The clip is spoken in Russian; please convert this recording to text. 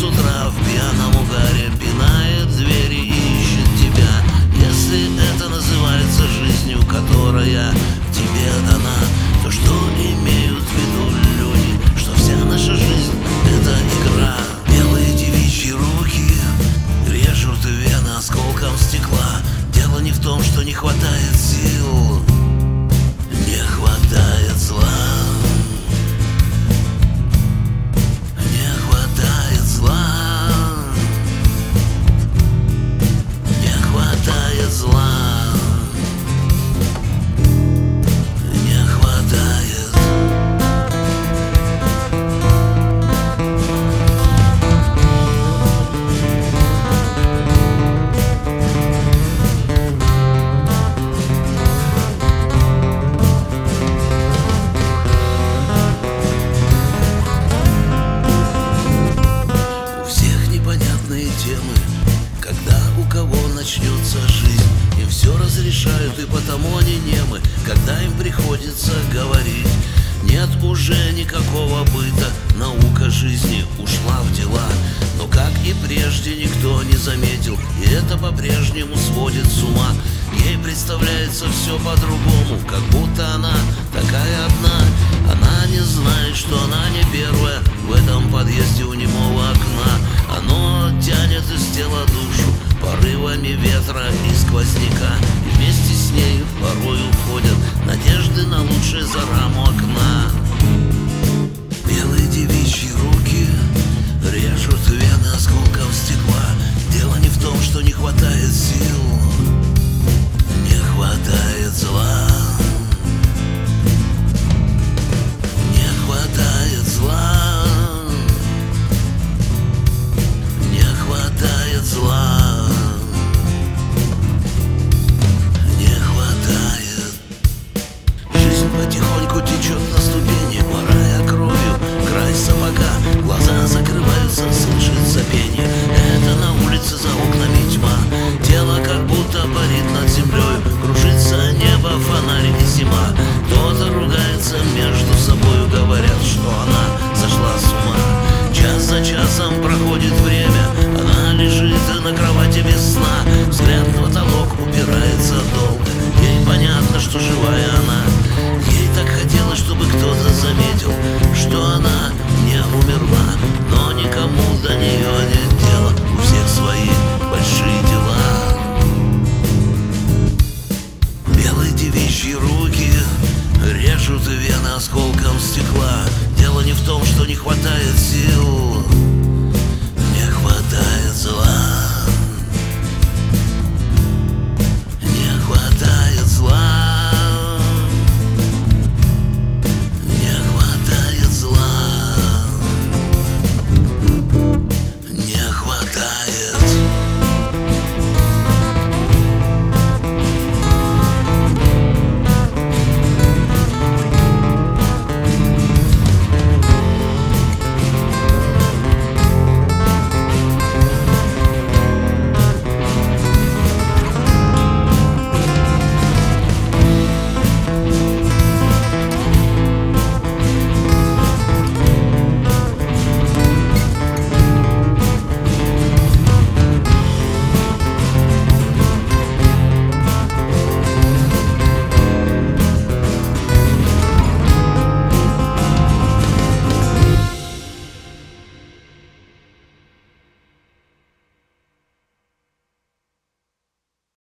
с утра в пьяном угаре пинает двери и ищет тебя. Если это называется жизнью, которая тебе дана, то что имеют в виду люди? Что вся наша жизнь — это игра. Белые девичьи руки режут вены осколком стекла. Дело не в том, что не хватает сил, не хватает зла. Темы, когда у кого начнется жизнь, им все разрешают, и потому они немы, когда им приходится говорить. Нет уже никакого быта, наука жизни ушла в дела. Но как и прежде никто не заметил, и это по-прежнему сводит с ума. Ей представляется все по-другому, как будто она такая одна. Она не знает, что она не первая в этом подъезде у немого окна. Оно тянет из тела душу порывами ветра и сквозняка, и вместе с ней порой уходят надежды на лучшее за раму окна. Белые девичьи руки режут вены осколком стекла. Дело не в том, что не хватает сил, не хватает зла. Не хватает зла. Не хватает зла. Не хватает. Жизнь потихоньку течет на ступени, морая кровью край сапога. Глаза закрываются, слышится пение. Это на улице за окнами тьма. Тело как будто парит над землей. Кружится небо, фонарь и зима. Кто-то ругается между собой, говорят, что она сошла с ума. Час за часом проходит время, она лежит на кровати без сна. Взгляд в потолок упирается долго. Ей понятно, что живая она. Ей так хотелось, чтобы кто-то заметил, что она не умерла. Но никому до нее нет дела, у всех свои большие дела. Белые девичьи руки режут вены осколком стекла. Дело не в том, что не хватает сил,